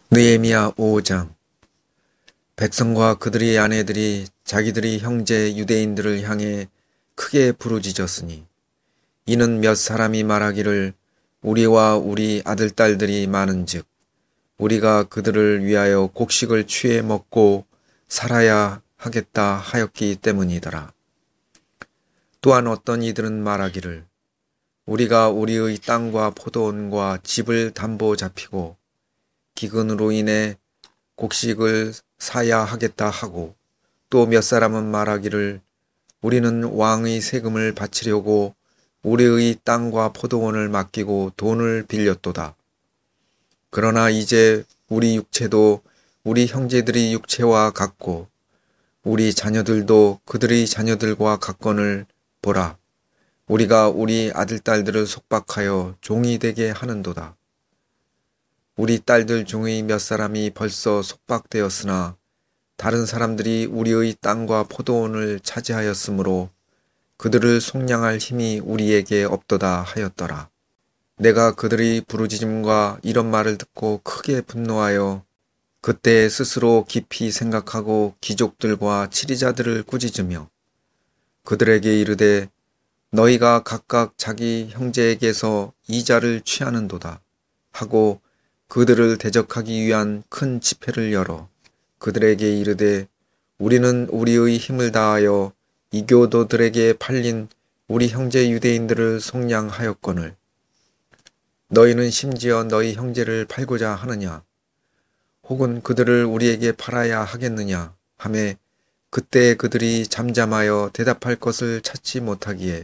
느헤미야 5장. 백성과 그들의 아내들이 자기들이 형제 유대인들을 향해 크게 부르짖었으니 이는 몇 사람이 말하기를 우리와 우리 아들딸들이 많은즉 우리가 그들을 위하여 곡식을 취해 먹고 살아야 하겠다 하였기 때문이더라. 또한 어떤 이들은 말하기를 우리가 우리의 땅과 포도원과 집을 담보 잡히고 기근으로 인해 곡식을 사야 하겠다 하고, 또 몇 사람은 말하기를 우리는 왕의 세금을 바치려고 우리의 땅과 포도원을 맡기고 돈을 빌렸도다. 그러나 이제 우리 육체도 우리 형제들의 육체와 같고 우리 자녀들도 그들의 자녀들과 같거늘 보라. 우리가 우리 아들딸들을 속박하여 종이 되게 하는도다. 우리 딸들 중의 몇 사람이 벌써 속박되었으나 다른 사람들이 우리의 땅과 포도원을 차지하였으므로 그들을 속량할 힘이 우리에게 없도다 하였더라. 내가 그들의 부르짖음과 이런 말을 듣고 크게 분노하여 그때 스스로 깊이 생각하고 귀족들과 치리자들을 꾸짖으며 그들에게 이르되 너희가 각각 자기 형제에게서 이자를 취하는도다 하고 그들을 대적하기 위한 큰 집회를 열어 그들에게 이르되 우리는 우리의 힘을 다하여 이교도들에게 팔린 우리 형제 유대인들을 속량하였거늘 너희는 심지어 너희 형제를 팔고자 하느냐 혹은 그들을 우리에게 팔아야 하겠느냐 하매 그때 그들이 잠잠하여 대답할 것을 찾지 못하기에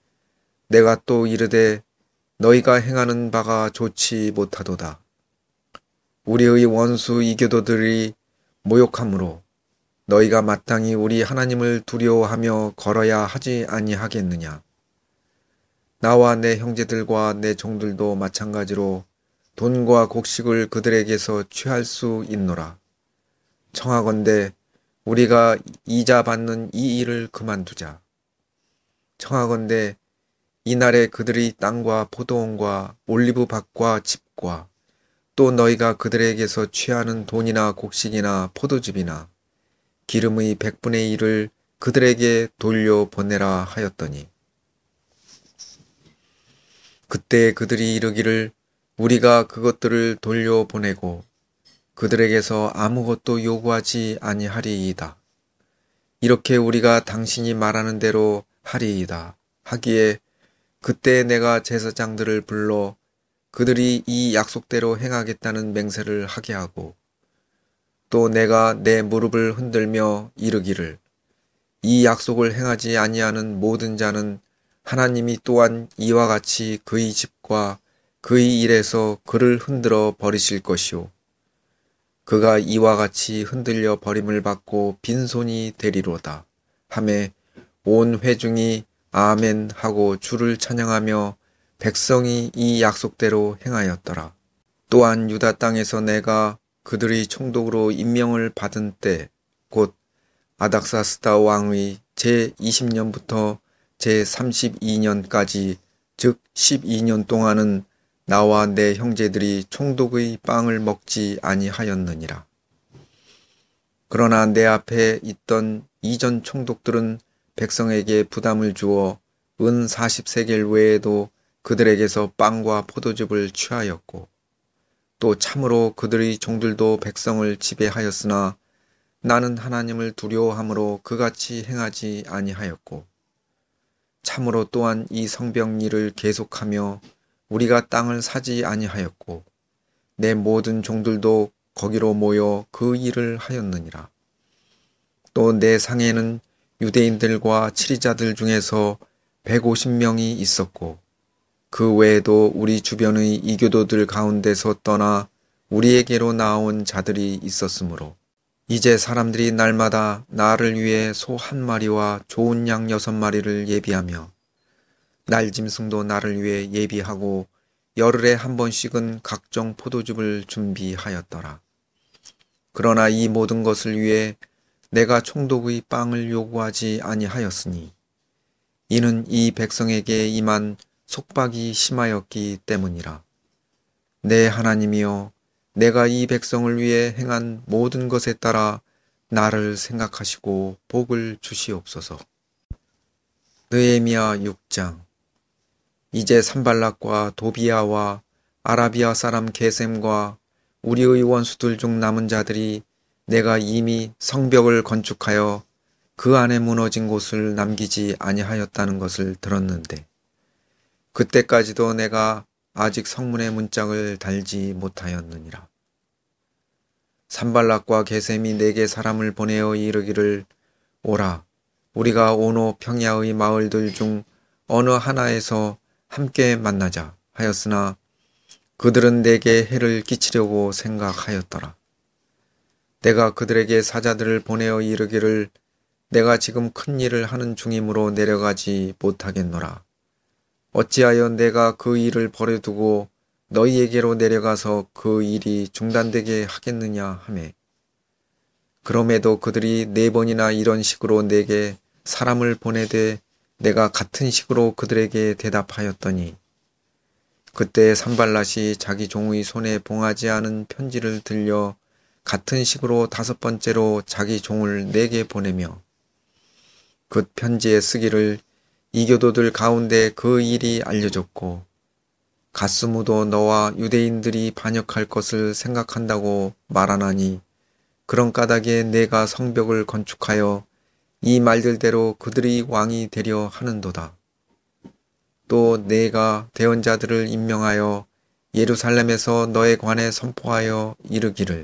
내가 또 이르되 너희가 행하는 바가 좋지 못하도다. 우리의 원수 이교도들이 모욕함으로 너희가 마땅히 우리 하나님을 두려워하며 걸어야 하지 아니하겠느냐. 나와 내 형제들과 내 종들도 마찬가지로 돈과 곡식을 그들에게서 취할 수 있노라. 청하건대 우리가 이자 받는 이 일을 그만두자. 청하건대 이날에 그들의 땅과 포도원과 올리브밭과 집과 또 너희가 그들에게서 취하는 돈이나 곡식이나 포도즙이나 기름의 100분의 1을 그들에게 돌려보내라 하였더니 그때 그들이 이르기를 우리가 그것들을 돌려보내고 그들에게서 아무것도 요구하지 아니하리이다. 이렇게 우리가 당신이 말하는 대로 하리이다 하기에 그때 내가 제사장들을 불러 그들이 이 약속대로 행하겠다는 맹세를 하게 하고 또 내가 내 무릎을 흔들며 이르기를 이 약속을 행하지 아니하는 모든 자는 하나님이 또한 이와 같이 그의 집과 그의 일에서 그를 흔들어 버리실 것이요 그가 이와 같이 흔들려 버림을 받고 빈손이 되리로다 하매 온 회중이 아멘 하고 주를 찬양하며 백성이 이 약속대로 행하였더라. 또한 유다 땅에서 내가 그들의 총독으로 임명을 받은 때 곧 아닥사스다 왕의 제20년부터 제32년까지 즉 12년 동안은 나와 내 형제들이 총독의 빵을 먹지 아니하였느니라. 그러나 내 앞에 있던 이전 총독들은 백성에게 부담을 주어 은 40세겔 외에도 그들에게서 빵과 포도즙을 취하였고 또 참으로 그들의 종들도 백성을 지배하였으나 나는 하나님을 두려워함으로 그같이 행하지 아니하였고 참으로 또한 이 성벽 일을 계속하며 우리가 땅을 사지 아니하였고 내 모든 종들도 거기로 모여 그 일을 하였느니라. 또 내 상에는 유대인들과 치리자들 중에서 150명이 있었고 그 외에도 우리 주변의 이교도들 가운데서 떠나 우리에게로 나온 자들이 있었으므로 이제 사람들이 날마다 나를 위해 소 1마리와 좋은 양 6마리를 예비하며 날짐승도 나를 위해 예비하고 열흘에 한 번씩은 각종 포도즙을 준비하였더라. 그러나 이 모든 것을 위해 내가 총독의 빵을 요구하지 아니하였으니 이는 이 백성에게 임한 속박이 심하였기 때문이라. 내 하나님이여 내가 이 백성을 위해 행한 모든 것에 따라 나를 생각하시고 복을 주시옵소서. 느헤미야 6장. 이제 산발락과 도비야와 아라비아 사람 게셈과 우리의 원수들 중 남은 자들이 내가 이미 성벽을 건축하여 그 안에 무너진 곳을 남기지 아니하였다는 것을 들었는데 그때까지도 내가 아직 성문의 문짝을 달지 못하였느니라. 산발락과 게셈이 내게 사람을 보내어 이르기를 오라 우리가 오노 평야의 마을들 중 어느 하나에서 함께 만나자 하였으나 그들은 내게 해를 끼치려고 생각하였더라. 내가 그들에게 사자들을 보내어 이르기를 내가 지금 큰 일을 하는 중이므로 내려가지 못하겠노라. 어찌하여 내가 그 일을 버려두고 너희에게로 내려가서 그 일이 중단되게 하겠느냐 하매 그럼에도 그들이 4번이나 이런 식으로 내게 사람을 보내되 내가 같은 식으로 그들에게 대답하였더니 그때 산발랏이 자기 종의 손에 봉하지 않은 편지를 들려 같은 식으로 5번째로 자기 종을 내게 보내며 그 편지에 쓰기를 이교도들 가운데 그 일이 알려졌고 가스무도 너와 유대인들이 반역할 것을 생각한다고 말하나니 그런 까닭에 내가 성벽을 건축하여 이 말들대로 그들이 왕이 되려 하는도다. 또 내가 대언자들을 임명하여 예루살렘에서 너에 관해 선포하여 이르기를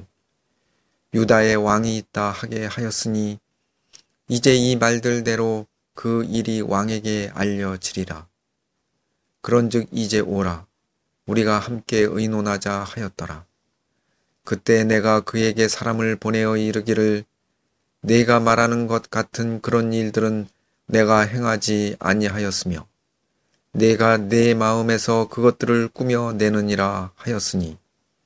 유다의 왕이 있다 하게 하였으니 이제 이 말들대로 그 일이 왕에게 알려지리라. 그런즉 이제 오라 우리가 함께 의논하자 하였더라. 그때 내가 그에게 사람을 보내어 이르기를 내가 말하는 것 같은 그런 일들은 내가 행하지 아니하였으며 내가 내 마음에서 그것들을 꾸며내느니라 하였으니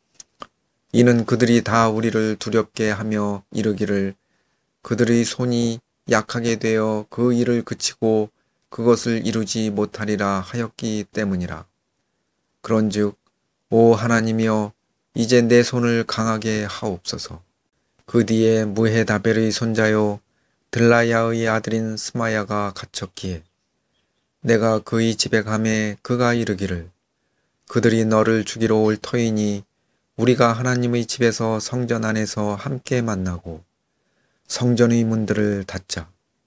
이는 그들이 다 우리를 두렵게 하며 이르기를 그들의 손이 약하게 되어 그 일을 그치고 그것을 이루지 못하리라 하였기 때문이라. 그런즉 오 하나님이여 이제 내 손을 강하게 하옵소서. 그 뒤에 무헤다벨의 손자요 들라야의 아들인 스마야가 갇혔기에 내가 그의 집에 가매 그가 이르기를 그들이 너를 죽이러 올 터이니 우리가 하나님의 집에서 성전 안에서 함께 만나고 성전의 문들을 닫자.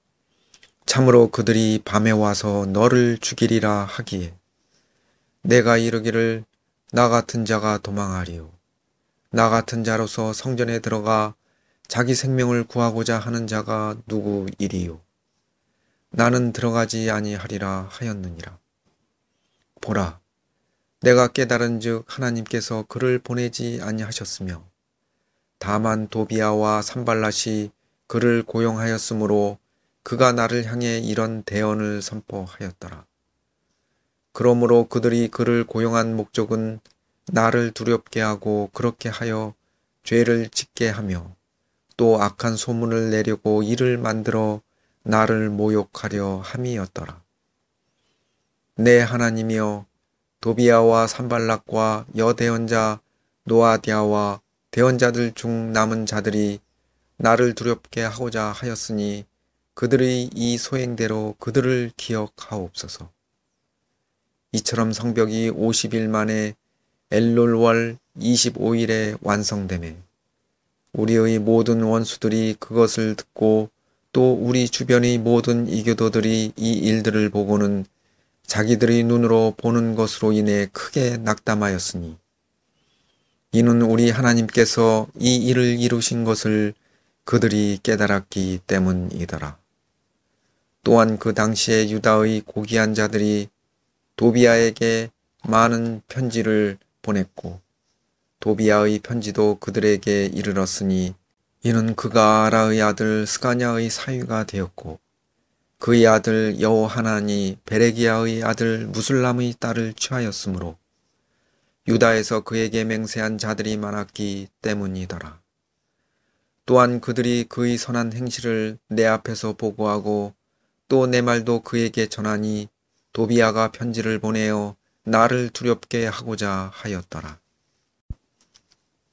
참으로 그들이 밤에 와서 너를 죽이리라 하기에 내가 이르기를 나 같은 자가 도망하리요. 나 같은 자로서 성전에 들어가 자기 생명을 구하고자 하는 자가 누구이리요. 나는 들어가지 아니하리라 하였느니라. 보라, 내가 깨달은 즉 하나님께서 그를 보내지 아니하셨으며 다만 도비야와 산발랏이 그를 고용하였으므로 그가 나를 향해 이런 대언을 선포하였더라. 그러므로 그들이 그를 고용한 목적은 나를 두렵게 하고 그렇게 하여 죄를 짓게 하며 또 악한 소문을 내려고 이를 만들어 나를 모욕하려 함이었더라. 내 하나님이여 도비야와 산발락과 여대언자 노아디아와 대언자들 중 남은 자들이 나를 두렵게 하고자 하였으니 그들의 이 소행대로 그들을 기억하옵소서. 이처럼 성벽이 50일 만에 엘룰월 25일에 완성되매 우리의 모든 원수들이 그것을 듣고 또 우리 주변의 모든 이교도들이 이 일들을 보고는 자기들의 눈으로 보는 것으로 인해 크게 낙담하였으니 이는 우리 하나님께서 이 일을 이루신 것을 그들이 깨달았기 때문이더라. 또한 그 당시에 유다의 고귀한 자들이 도비야에게 많은 편지를 보냈고 도비야의 편지도 그들에게 이르렀으니 이는 그가 아라의 아들 스가냐의 사위가 되었고 그의 아들 여호하난이 베레기야의 아들 무술람의 딸을 취하였으므로 유다에서 그에게 맹세한 자들이 많았기 때문이더라. 또한 그들이 그의 선한 행실을 내 앞에서 보고하고 또 내 말도 그에게 전하니 도비야가 편지를 보내어 나를 두렵게 하고자 하였더라.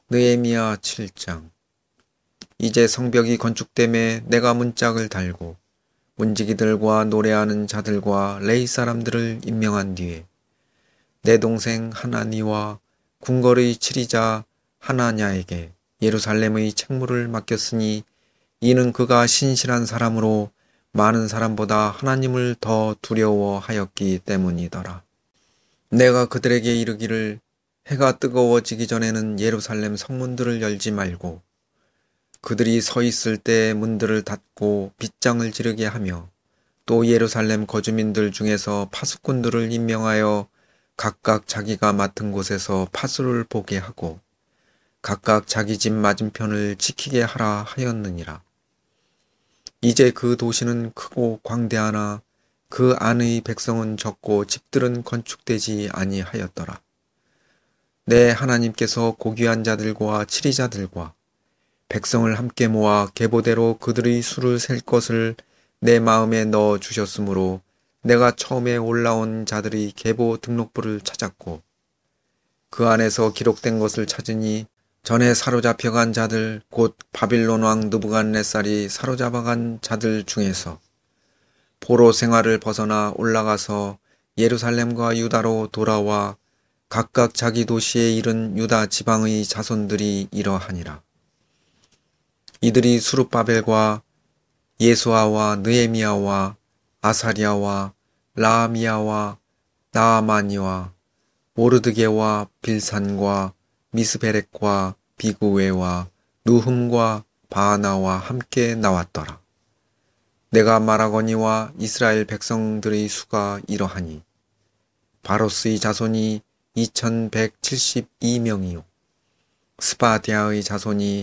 느헤미야 7장. 이제 성벽이 건축됨에 내가 문짝을 달고 문지기들과 노래하는 자들과 레위 사람들을 임명한 뒤에 내 동생 하나니와 궁궐의 치리자 하나냐에게 예루살렘의 책무를 맡겼으니 이는 그가 신실한 사람으로 많은 사람보다 하나님을 더 두려워하였기 때문이더라. 내가 그들에게 이르기를 해가 뜨거워지기 전에는 예루살렘 성문들을 열지 말고 그들이 서 있을 때 문들을 닫고 빗장을 지르게 하며 또 예루살렘 거주민들 중에서 파수꾼들을 임명하여 각각 자기가 맡은 곳에서 파수를 보게 하고 각각 자기 집 맞은편을 지키게 하라 하였느니라. 이제 그 도시는 크고 광대하나 그 안의 백성은 적고 집들은 건축되지 아니하였더라. 내 하나님께서 고귀한 자들과 치리자들과 백성을 함께 모아 계보대로 그들의 수를 셀 것을 내 마음에 넣어 주셨으므로 내가 처음에 올라온 자들의 계보 등록부를 찾았고 그 안에서 기록된 것을 찾으니 전에 사로잡혀간 자들 곧 바빌론 왕 느부갓네살이 사로잡아간 자들 중에서 포로 생활을 벗어나 올라가서 예루살렘과 유다로 돌아와 각각 자기 도시에 이른 유다 지방의 자손들이 이러하니라. 이들이 수룹바벨과 예수아와 느헤미야와 아사리야와 라하미야와 나아마니와 모르드게와 빌산과 미스베렉과 비구웨와 누흠과 바하나와 함께 나왔더라. 내가 말하거니와 이스라엘 백성들의 수가 이러하니 바로스의 자손이 2172명이요 스바디아의 자손이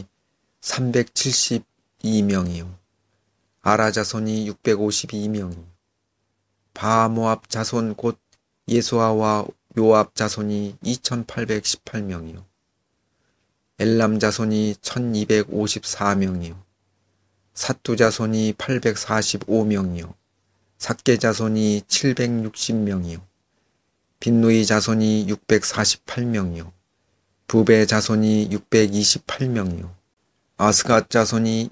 372명이요 아라 자손이 652명이요 바모압 자손 곧 예수아와 요압 자손이 2818명이요 엘람 자손이 1254명이요 삿두 자손이 845명이요 삭게 자손이 760명이요 빈누이 자손이 648명이요 부베 자손이 628명이요 아스갓 자손이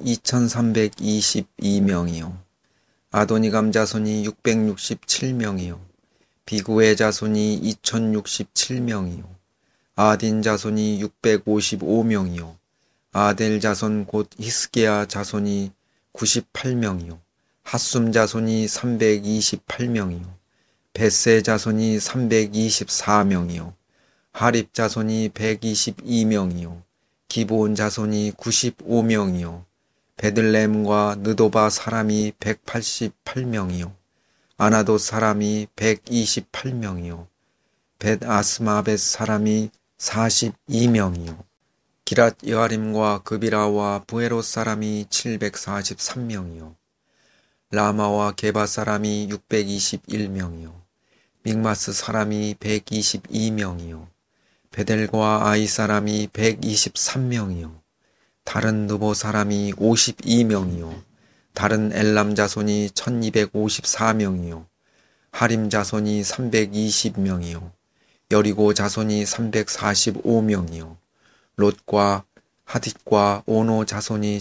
2322명이요 아도니감 자손이 667명이요 비구의 자손이 2067명이요 아딘 자손이 655명이요 아델 자손 곧 히스기야 자손이 98명이요 핫숨 자손이 328명이요 벳세 자손이 324명이요 하립 자손이 122명이요 기브온 자손이 95명이요 베들레헴과 느도바 사람이 188명이요 아나돗 사람이 128명이요 벳아스마벳 사람이 42명이요 기랏 여아림과 그비라와 부에롯 사람이 743명이요 라마와 게바 사람이 621명이요 믹마스 사람이 122명이요 베델과 아이 사람이 123명이요 다른 느보 사람이 52명이요 다른 엘람 자손이 1254명이요 하림 자손이 320명이요 여리고 자손이 345명이요 롯과 하딧과 오노 자손이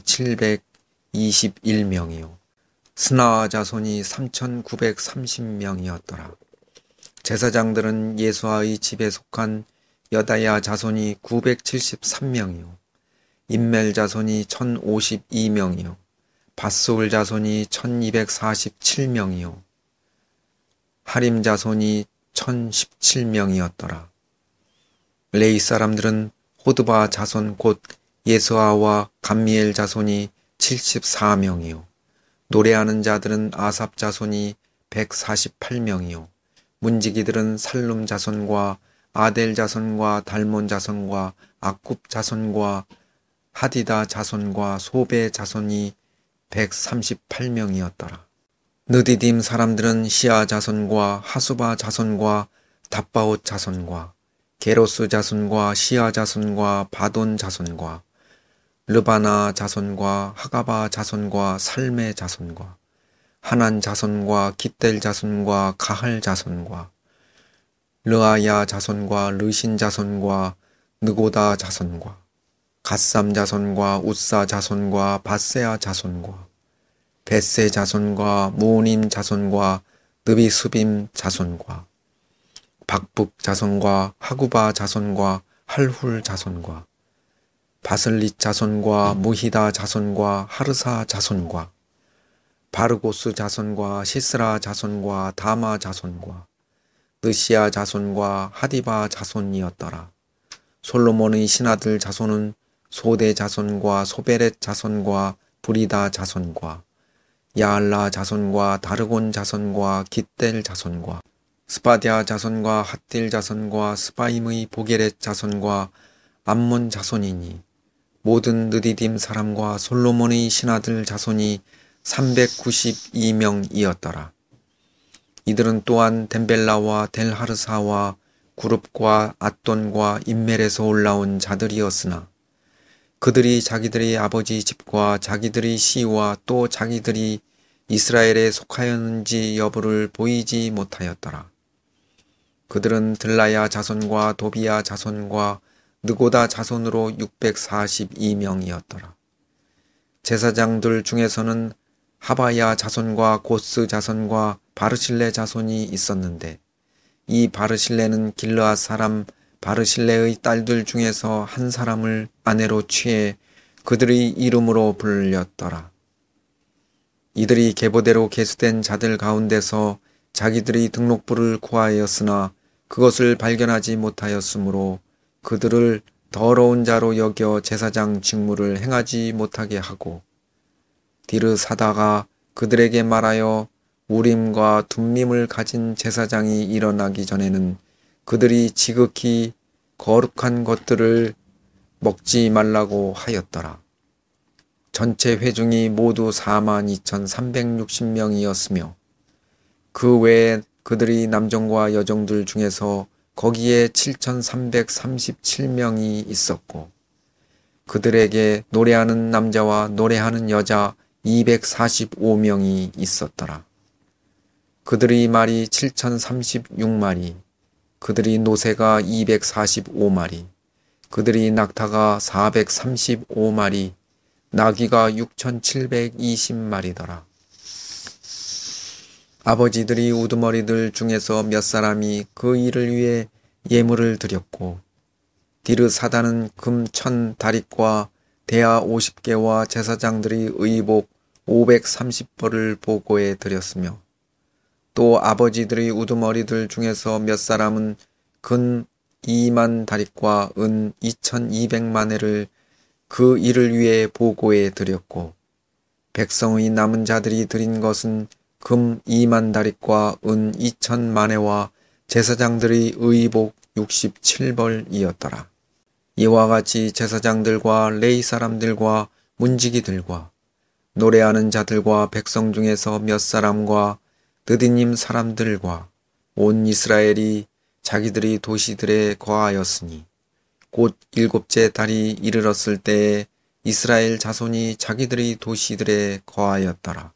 721명이요 스나아 자손이 3930명이었더라. 제사장들은 예수아의 집에 속한 여다야 자손이 973명이요 임멜 자손이 1052명이요 밧소울 자손이 1247명이요 하림 자손이 1017명이었더라. 레위 사람들은 호드바 자손 곧 예수아와 감미엘 자손이 74명이요 노래하는 자들은 아삽 자손이 148명이요 문지기들은 살룸 자손과 아델 자손과 달몬 자손과 아굽 자손과 하디다 자손과 소베 자손이 138명이었더라. 느디딤 사람들은 시아 자손과 하수바 자손과 답바옷 자손과 게로스 자손과 시아 자손과 바돈 자손과 르바나 자손과 하가바 자손과 살메 자손과 하난 자손과 깃델 자손과 가할 자손과 르아야 자손과 르신 자손과 느고다 자손과 갓삼 자손과 웃사 자손과 바세아 자손과 벳세 자손과 무님 자손과 느비수빔 자손과 박북 자손과 하구바 자손과 할훌 자손과 바슬릿 자손과 무히다 자손과 하르사 자손과 바르고스 자손과 시스라 자손과 다마 자손과 느시아 자손과 하디바 자손이었더라. 솔로몬의 신하들 자손은 소대 자손과 소베렛 자손과 부리다 자손과 야알라 자손과 다르곤 자손과 깃델 자손과 스바디아 자손과 핫딜 자손과 스바임의 보게렛 자손과 암몬 자손이니 모든 느디딤 사람과 솔로몬의 신하들 자손이 392명이었더라. 이들은 또한 덴벨라와 델하르사와 구룹과 앗돈과 인멜에서 올라온 자들이었으나 그들이 자기들의 아버지 집과 자기들의 시와 또 자기들이 이스라엘에 속하였는지 여부를 보이지 못하였더라. 그들은 들라야 자손과 도비야 자손과 느고다 자손으로 642명이었더라. 제사장들 중에서는 하바야 자손과 고스 자손과 바르실레 자손이 있었는데 이 바르실레는 길르앗 사람 바르실레의 딸들 중에서 한 사람을 아내로 취해 그들의 이름으로 불렸더라. 이들이 계보대로 계수된 자들 가운데서 자기들의 등록부를 구하였으나 그것을 발견하지 못하였으므로 그들을 더러운 자로 여겨 제사장 직무를 행하지 못하게 하고 디르사다가 그들에게 말하여 우림과 둠밈을 가진 제사장이 일어나기 전에는 그들이 지극히 거룩한 것들을 먹지 말라고 하였더라. 전체 회중이 모두 42,360명이었으며 그 외에 그들이 남정과 여정들 중에서 거기에 7,337명이 있었고 그들에게 노래하는 남자와 노래하는 여자 245명이 있었더라. 그들의 말이 7,036마리, 그들의 노새가 245마리, 그들의 낙타가 435마리, 나귀가 6,720마리더라. 아버지들이 우두머리들 중에서 몇 사람이 그 일을 위해 예물을 드렸고 디르사다는 금 1,000다릿과 대야 50개와 제사장들의 의복 530벌을 보고해 드렸으며 또 아버지들의 우두머리들 중에서 몇 사람은 근 2만 다릿과 은 2,200만회를 그 일을 위해 보고해 드렸고 백성의 남은 자들이 드린 것은 금 2만 다릿과 은 2,000만회와 제사장들의 의복 67벌이었더라. 이와 같이 제사장들과 레위 사람들과 문지기들과 노래하는 자들과 백성 중에서 몇 사람과 느디님 사람들과 온 이스라엘이 자기들의 도시들에 거하였으니 곧 7째 달이 이르렀을 때에 이스라엘 자손이 자기들의 도시들에 거하였더라.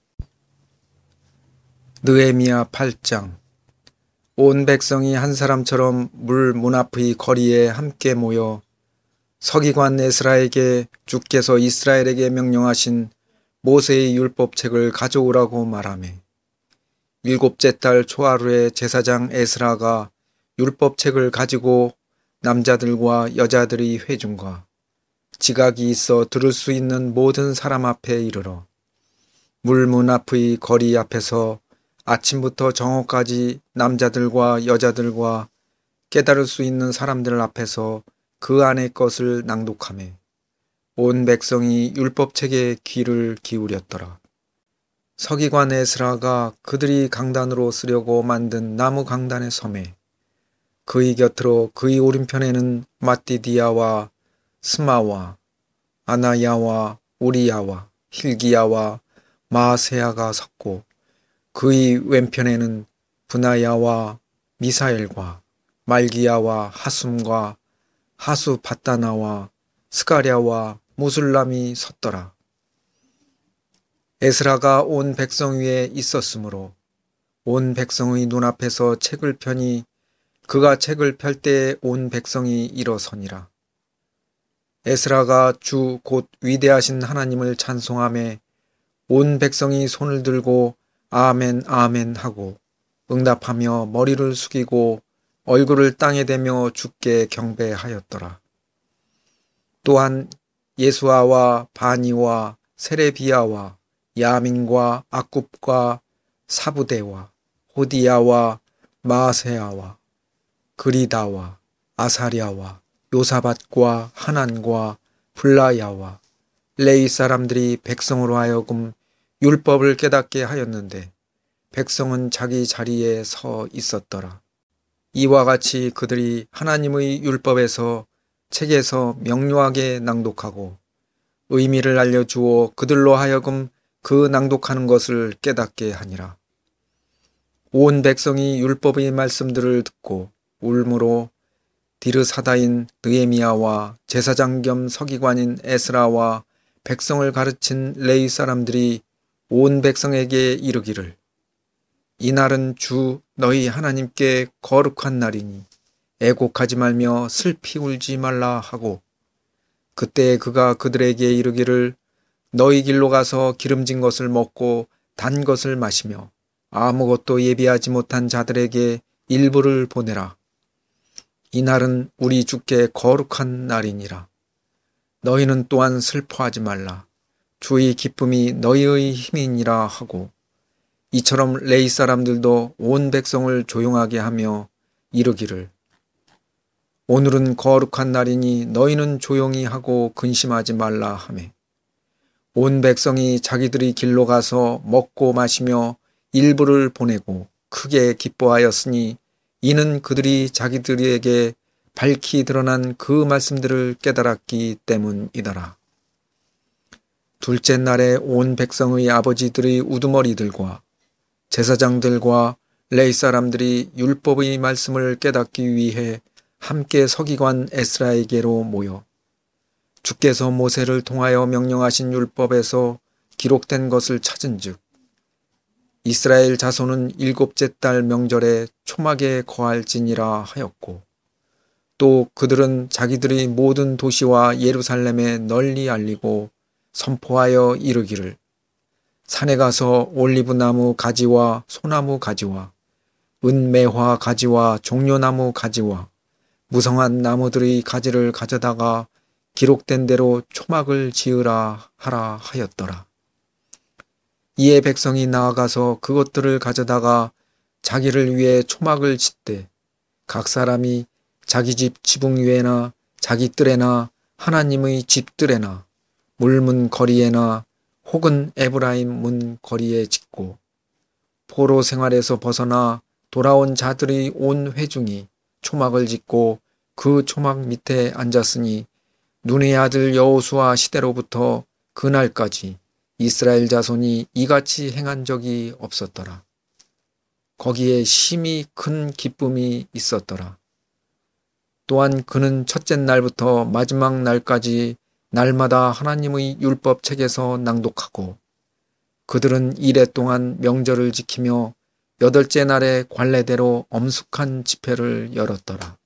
느헤미야 8장. 온 백성이 한 사람처럼 물 문 앞의 거리에 함께 모여 서기관 에스라에게 주께서 이스라엘에게 명령하신 모세의 율법책을 가져오라고 말하매 7째 달 초하루에 제사장 에스라가 율법책을 가지고 남자들과 여자들의 회중과 지각이 있어 들을 수 있는 모든 사람 앞에 이르러 물 문 앞의 거리 앞에서 아침부터 정오까지 남자들과 여자들과 깨달을 수 있는 사람들 앞에서 그 안의 것을 낭독하매 온 백성이 율법책에 귀를 기울였더라. 서기관 에스라가 그들이 강단으로 쓰려고 만든 나무 강단의 섬에 그의 곁으로 그의 오른편에는 마띠디아와 스마와 아나야와 우리야와 힐기야와 마세야가 섰고 그의 왼편에는 분하야와 미사엘과 말기야와 하숨과 하수바다나와 스가랴와 무술람이 섰더라. 에스라가 온 백성 위에 있었으므로 온 백성의 눈앞에서 책을 펴니 그가 책을 펼 때에 온 백성이 일어서니라. 에스라가 주 곧 위대하신 하나님을 찬송하며 온 백성이 손을 들고 아멘 아멘 하고 응답하며 머리를 숙이고 얼굴을 땅에 대며 주께 경배하였더라. 또한 예수아와 바니와 세레비야와 야민과 악굽과 사부대와 호디야와 마세야와 그리다와 아사랴와 요사밧과 하난과 블라야와 레위 사람들이 백성으로 하여금 율법을 깨닫게 하였는데 백성은 자기 자리에 서 있었더라. 이와 같이 그들이 하나님의 율법에서 책에서 명료하게 낭독하고 의미를 알려주어 그들로 하여금 그 낭독하는 것을 깨닫게 하니라. 온 백성이 율법의 말씀들을 듣고 울므로 디르사다인 느헤미야와 제사장 겸 서기관인 에스라와 백성을 가르친 레위 사람들이 온 백성에게 이르기를 이날은 주 너희 하나님께 거룩한 날이니 애곡하지 말며 슬피 울지 말라 하고 그때 그가 그들에게 이르기를 너희 길로 가서 기름진 것을 먹고 단 것을 마시며 아무것도 예비하지 못한 자들에게 일부를 보내라. 이날은 우리 주께 거룩한 날이니라. 너희는 또한 슬퍼하지 말라. 주의 기쁨이 너희의 힘이니라 하고 이처럼 레위 사람들도 온 백성을 조용하게 하며 이르기를 오늘은 거룩한 날이니 너희는 조용히 하고 근심하지 말라 하매 온 백성이 자기들이 길로 가서 먹고 마시며 일부를 보내고 크게 기뻐하였으니 이는 그들이 자기들에게 밝히 드러난 그 말씀들을 깨달았기 때문이더라. 둘째 날에 온 백성의 아버지들의 우두머리들과 제사장들과 레위 사람들이 율법의 말씀을 깨닫기 위해 함께 서기관 에스라에게로 모여 주께서 모세를 통하여 명령하신 율법에서 기록된 것을 찾은즉 이스라엘 자손은 일곱째 달 명절에 초막에 거할지니라 하였고 또 그들은 자기들의 모든 도시와 예루살렘에 널리 알리고 선포하여 이르기를 산에 가서 올리브나무 가지와 소나무 가지와 은매화 가지와 종려나무 가지와 무성한 나무들의 가지를 가져다가 기록된 대로 초막을 지으라 하라 하였더라. 이에 백성이 나아가서 그것들을 가져다가 자기를 위해 초막을 짓되 각 사람이 자기 집 지붕 위에나 자기 뜰에나 하나님의 집 뜰에나 물문 거리에나 혹은 에브라임 문 거리에 짓고 포로 생활에서 벗어나 돌아온 자들의 온 회중이 초막을 짓고 그 초막 밑에 앉았으니 눈의 아들 여호수아 시대로부터 그날까지 이스라엘 자손이 이같이 행한 적이 없었더라. 거기에 심히 큰 기쁨이 있었더라. 또한 그는 첫째 날부터 마지막 날까지 날마다 하나님의 율법 책에서 낭독하고 그들은 이레 동안 명절을 지키며 여덟째 날에 관례대로 엄숙한 집회를 열었더라.